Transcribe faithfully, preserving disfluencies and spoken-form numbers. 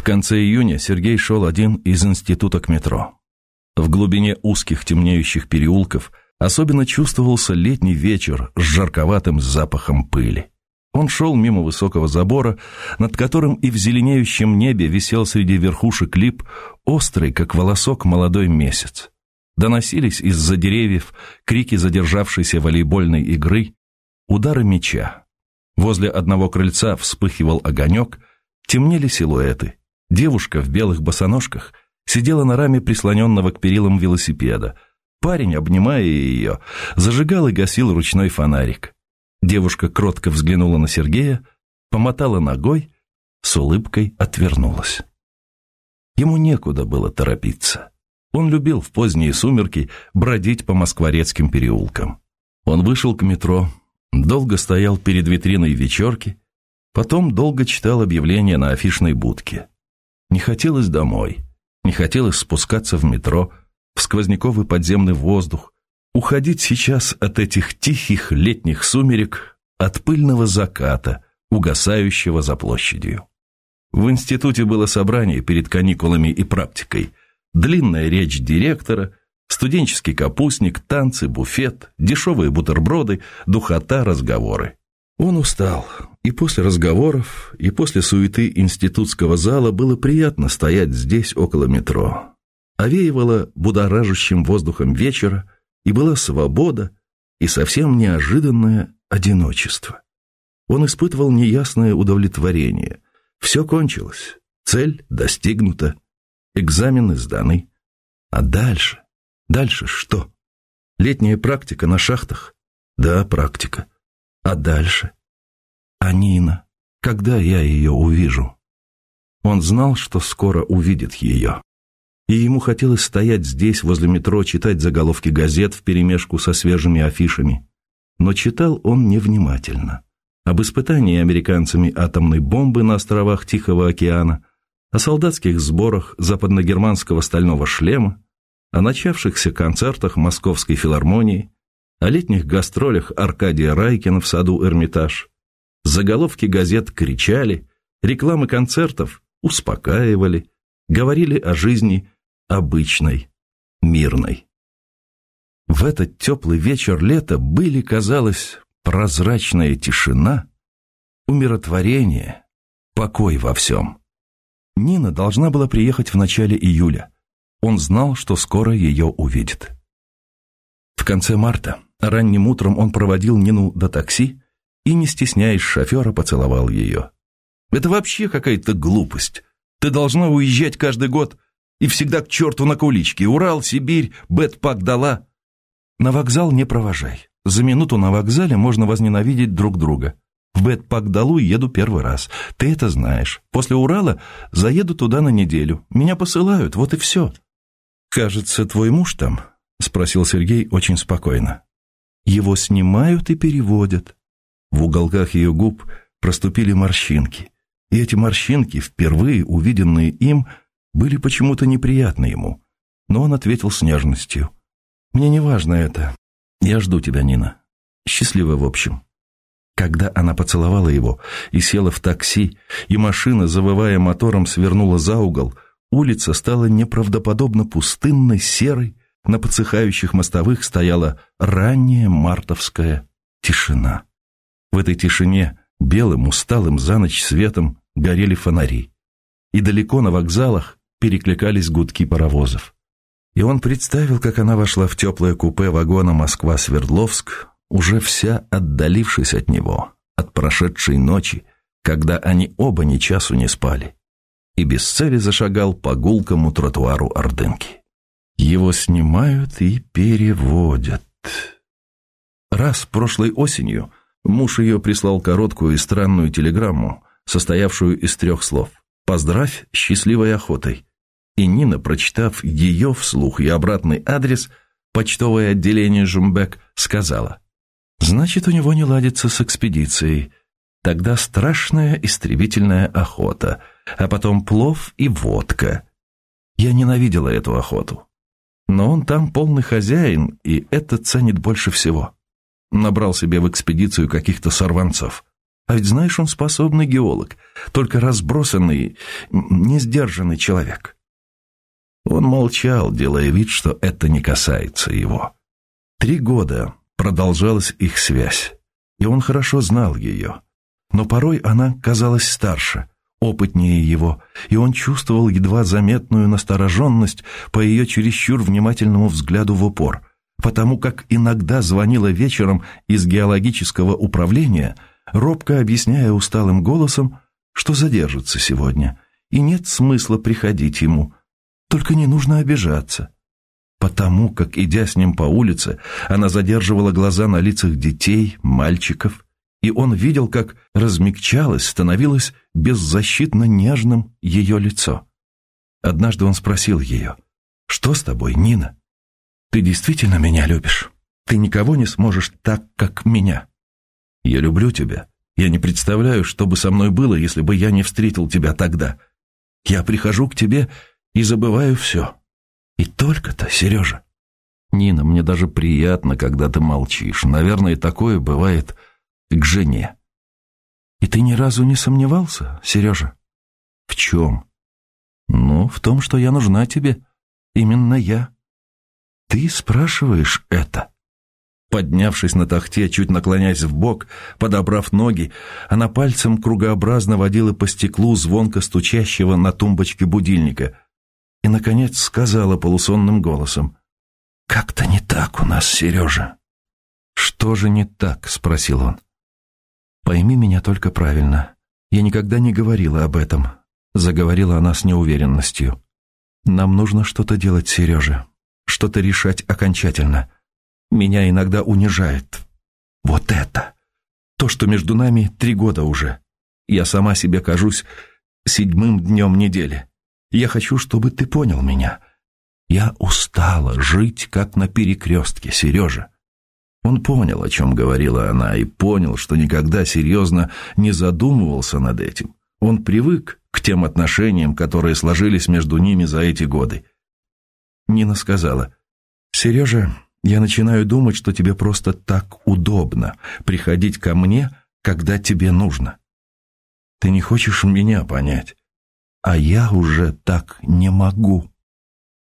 конце июня Сергей шел один из института к метро. В глубине узких темнеющих переулков особенно чувствовался летний вечер с жарковатым запахом пыли. Он шел мимо высокого забора, над которым и в зеленеющем небе висел среди верхушек лип острый, как волосок, молодой месяц. Доносились из-за деревьев крики задержавшейся волейбольной игры, удары мяча. Возле одного крыльца вспыхивал огонек, темнели силуэты. Девушка в белых босоножках сидела на раме прислоненного к перилам велосипеда. Парень, обнимая ее, зажигал и гасил ручной фонарик. Девушка кротко взглянула на Сергея, помотала ногой, с улыбкой отвернулась. Ему некуда было торопиться. Он любил в поздние сумерки бродить по москворецким переулкам. Он вышел к метро, долго стоял перед витриной вечерки, потом долго читал объявления на афишной будке. Не хотелось домой, не хотелось спускаться в метро, в сквозняковый подземный воздух, уходить сейчас от этих тихих летних сумерек, от пыльного заката, угасающего за площадью. В институте было собрание перед каникулами и практикой, длинная речь директора, студенческий капустник, танцы, буфет, дешевые бутерброды, духота, разговоры. Он устал, и после разговоров, и после суеты институтского зала было приятно стоять здесь, около метро. Овеивало будоражащим воздухом вечера, и была свобода, и совсем неожиданное одиночество. Он испытывал неясное удовлетворение. Все кончилось, цель достигнута, экзамены сданы. А дальше? Дальше что? Летняя практика на шахтах? Да, практика. А дальше? А Нина? Когда я ее увижу? Он знал, что скоро увидит ее. И ему хотелось стоять здесь, возле метро, читать заголовки газет вперемешку со свежими афишами. Но читал он невнимательно. Об испытании американцами атомной бомбы на островах Тихого океана, о солдатских сборах западногерманского стального шлема, о начавшихся концертах Московской филармонии, о летних гастролях Аркадия Райкина в саду Эрмитаж. Заголовки газет кричали, рекламы концертов успокаивали, говорили о жизни обычной, мирной. В этот теплый вечер лета были, казалось, прозрачная тишина, умиротворение, покой во всем. Нина должна была приехать в начале июля. Он знал, что скоро ее увидит. В конце марта ранним утром он проводил Нину до такси и, не стесняясь шофера, поцеловал ее. «Это вообще какая-то глупость. Ты должна уезжать каждый год и всегда к черту на куличке. Урал, Сибирь, бэтпак дала». «На вокзал не провожай. За минуту на вокзале можно возненавидеть друг друга. В бэтпак-далу еду первый раз. Ты это знаешь. После Урала заеду туда на неделю. Меня посылают, вот и все». «Кажется, твой муж там?» — спросил Сергей очень спокойно. «Его снимают и переводят». В уголках ее губ проступили морщинки. И эти морщинки, впервые увиденные им, были почему-то неприятны ему. Но он ответил с нежностью. «Мне не важно это. Я жду тебя, Нина. Счастливо в общем». Когда она поцеловала его и села в такси, и машина, завывая мотором, свернула за угол, улица стала неправдоподобно пустынной, серой, на подсыхающих мостовых стояла ранняя мартовская тишина. В этой тишине белым, усталым за ночь светом горели фонари, и далеко на вокзалах перекликались гудки паровозов. И он представил, как она вошла в теплое купе вагона Москва-Свердловск, уже вся отдалившись от него, от прошедшей ночи, когда они оба ни часу не спали, и без цели зашагал по гулкому тротуару Ордынки. Его снимают и переводят. Раз прошлой осенью муж ее прислал короткую и странную телеграмму, состоявшую из трех слов: «Поздравь с счастливой охотой». И Нина, прочитав ее вслух и обратный адрес, почтовое отделение Жумбек, сказала: «Значит, у него не ладится с экспедицией. Тогда страшная истребительная охота, а потом плов и водка». Я ненавидела эту охоту. Но он там полный хозяин, и это ценит больше всего. Набрал себе в экспедицию каких-то сорванцов. А ведь знаешь, он способный геолог, только разбросанный, несдержанный человек». Он молчал, делая вид, что это не касается его. Три года продолжалась их связь, и он хорошо знал ее. Но порой она казалась старше, опытнее его, и он чувствовал едва заметную настороженность по ее чересчур внимательному взгляду в упор, потому как иногда звонила вечером из геологического управления, робко объясняя усталым голосом, что задержится сегодня, и нет смысла приходить ему, только не нужно обижаться. Потому как, идя с ним по улице, она задерживала глаза на лицах детей, мальчиков, и он видел, как размягчалось, становилось беззащитно нежным ее лицо. Однажды он спросил ее: «Что с тобой, Нина? Ты действительно меня любишь? Ты никого не сможешь так, как меня?» «Я люблю тебя. Я не представляю, что бы со мной было, если бы я не встретил тебя тогда. Я прихожу к тебе и забываю все. И только-то, Сережа». «Нина, мне даже приятно, когда ты молчишь. Наверное, такое бывает к жене». «И ты ни разу не сомневался, Сережа?» «В чем?» «Ну, в том, что я нужна тебе. Именно я». «Ты спрашиваешь это?» Поднявшись на тахте, чуть наклоняясь вбок, подобрав ноги, она пальцем кругообразно водила по стеклу звонко стучащего на тумбочке будильника и, наконец, сказала полусонным голосом: «Как-то не так у нас, Сережа». «Что же не так?» — спросил он. «Пойми меня только правильно. Я никогда не говорила об этом», — заговорила она с неуверенностью. «Нам нужно что-то делать, Сережа, что-то решать окончательно. Меня иногда унижает вот это. То, что между нами три года уже. Я сама себе кажусь седьмым днем недели. Я хочу, чтобы ты понял меня. Я устала жить, как на перекрестке, Сережа». Он понял, о чем говорила она, и понял, что никогда серьезно не задумывался над этим. Он привык к тем отношениям, которые сложились между ними за эти годы. Нина сказала: «Сережа, я начинаю думать, что тебе просто так удобно приходить ко мне, когда тебе нужно. Ты не хочешь меня понять, а я уже так не могу».